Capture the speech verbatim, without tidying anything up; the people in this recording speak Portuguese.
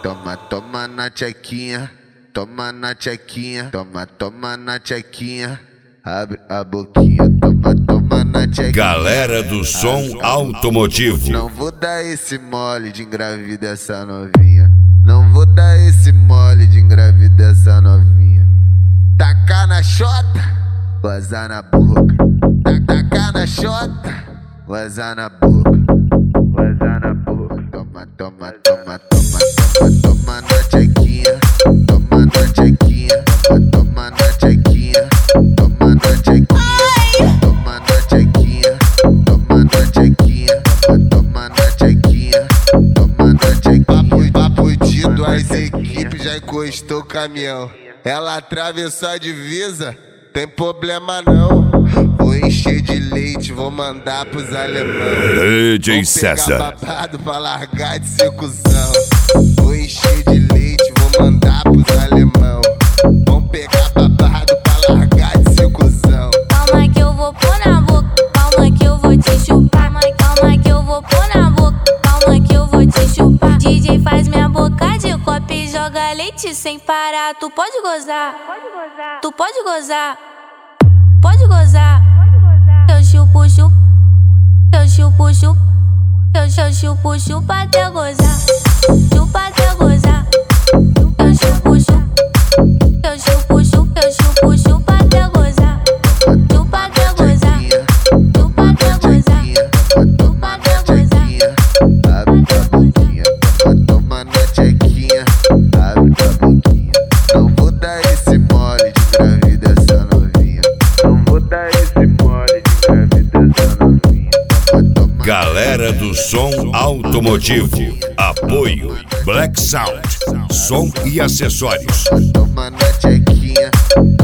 toma, toma na tchequinha, toma na tchequinha, toma, toma na tchequinha, abre a boquinha, toma, toma na tchequinha. Galera do som automotivo. Não vou dar esse mole de engravidar essa novinha. Não vou dar esse mole de engravidar essa novinha. Tacar na chota, vazar na boca. Tacar na chota, vazar na boca. Vazar na boca. Toma, toma, toma, toma, toma, toma na tchequinha. Toma na tchequinha, toma na tchequinha. Toma na tchequinha, toma na tchequinha. Toma na tchequinha, toma na tchequinha. Toma na tchequinha. Papo, papo de duas equipes, já encostou o caminhão. Ela atravessou a divisa, tem problema não. Vou encher de leite, vou mandar pros alemão. D J César. Vou pegar babado pra largar de ser cuzão. Vou encher de leite, vou mandar pros alemão. Vão pegar babado pra largar de ser cuzão. Calma que eu vou pôr na boca, calma que eu vou te chupar. Calma que eu vou pôr na boca, calma que eu vou te chupar. D J faz minha boca de copo e joga leite sem parar. Tu pode gozar, tu pode gozar, pode gozar. Eu chupo, chupo, eu chupo, chupo, eu, eu chupo, chupo até gozar, chupa até gozar. Eu chupo, chupo, eu chupo, chupo, eu chupo, chupa até gozar, chupa até gozar, chupa até gozar, chupa até gozar. Abre a boquinha, toma na tchequinha. Abre a boquinha. Não vou dar esse mole de engravidar essa novinha. Não vou dar esse mole de engravidar essa novinha. Toma, Galera do som automotivo. Apoio Black Sound, som e acessórios. toma na tchequinha.